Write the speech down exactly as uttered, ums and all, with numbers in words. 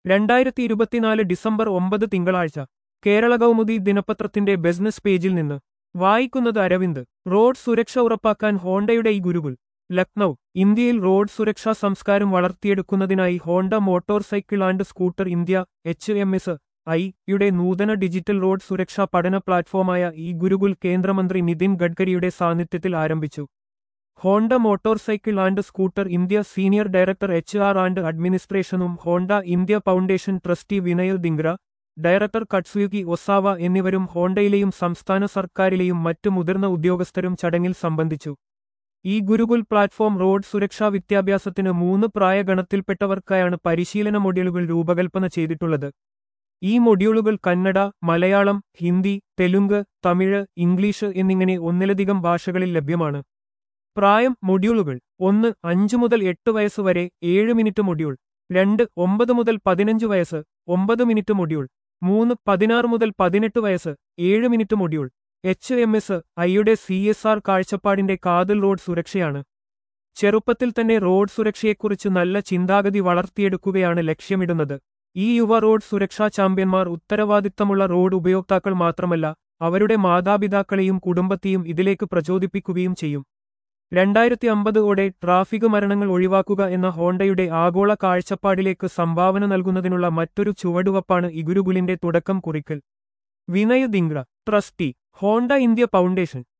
രണ്ടായിരത്തി ഇരുപത്തിനാല് ഡിസംബർ ഒമ്പത് തിങ്കളാഴ്ച കേരള കൗമുദി ദിനപത്രത്തിന്റെ ബിസിനസ് പേജിൽ നിന്ന് വായിക്കുന്നത് അരവിന്ദ്. റോഡ് സുരക്ഷ ഉറപ്പാക്കാൻ ഹോണ്ടയുടെ ഈ ഗുരുകുൽ. ലക്നൗ. ഇന്ത്യയിൽ റോഡ് സുരക്ഷാ സംസ്കാരം വളർത്തിയെടുക്കുന്നതിനായി Honda motorcycle and scooter India H M S I യുടെ നൂതന ഡിജിറ്റൽ റോഡ് സുരക്ഷാ പഠന പ്ലാറ്റ്ഫോമായ ഈ ഗുരുകുൽ കേന്ദ്രമന്ത്രി നിതിൻ ഗഡ്കരിയുടെ സാന്നിധ്യത്തിൽ ആരംഭിച്ചു. Honda motorcycle and scooter India senior director H R and അഡ്മിനിസ്ട്രേഷനും Honda India foundation trustee Vinay Dhingra, director Katsuyuki Osawa എന്നിവരും ഹോണ്ടയിലെയും സംസ്ഥാന സർക്കാരിലെയും മറ്റു മുതിർന്ന ഉദ്യോഗസ്ഥരും ചടങ്ങിൽ സംബന്ധിച്ചു. ഈ ഗുരുകുൽ പ്ലാറ്റ്ഫോം റോഡ് സുരക്ഷാ വിദ്യാഭ്യാസത്തിന് മൂന്ന് പ്രായഗണത്തിൽപ്പെട്ടവർക്കായാണ് പരിശീലന മൊഡ്യൂളുകൾ രൂപകൽപ്പന ചെയ്തിട്ടുള്ളത്. ഈ മൊഡ്യൂളുകൾ കന്നഡ, മലയാളം, ഹിന്ദി, തെലുങ്ക്, തമിഴ്, ഇംഗ്ലീഷ് എന്നിങ്ങനെ ഒന്നിലധികം ഭാഷകളിൽ ലഭ്യമാണ്. പ്രായം. മൊഡ്യൂളുകൾ: ഒന്ന് അഞ്ചു മുതൽ എട്ട് വയസ്സ് വരെ ഏഴ് മിനിറ്റ് മൊഡ്യൂൾ. രണ്ട് ഒമ്പത് മുതൽ പതിനഞ്ച് വയസ്സ് ഒമ്പത് മിനിറ്റ് മൊഡ്യൂൾ. മൂന്ന് പതിനാറ് മുതൽ പതിനെട്ട് വയസ്സ് ഏഴ് minute module. H M S ഐയുടെ സി എസ് ആർ കാഴ്ചപ്പാടിന്റെ കാതൽ റോഡ് സുരക്ഷയാണ്. ചെറുപ്പത്തിൽ തന്നെ റോഡ് സുരക്ഷയെക്കുറിച്ച് നല്ല ചിന്താഗതി വളർത്തിയെടുക്കുകയാണ് ലക്ഷ്യമിടുന്നത്. ഈ യുവ റോഡ് സുരക്ഷാ ചാമ്പ്യന്മാർ ഉത്തരവാദിത്തമുള്ള റോഡ് ഉപയോക്താക്കൾ മാത്രമല്ല, അവരുടെ മാതാപിതാക്കളെയും കുടുംബത്തെയും ഇതിലേക്ക് പ്രചോദിപ്പിക്കുകയും ചെയ്യും. രണ്ടായിരത്തി അമ്പതോടെ ട്രാഫിക് മരണങ്ങൾ ഒഴിവാക്കുക എന്ന ഹോണ്ടയുടെ ആഗോള കാഴ്ചപ്പാടിലേക്ക് സംഭാവന നൽകുന്നതിനുള്ള മറ്റൊരു ചുവടുവപ്പാണ് ഈ ഗുരുകുലിന്റെ തുടക്കം കുറിക്കൽ. Vinay Dhingra, trustee, Honda India foundation.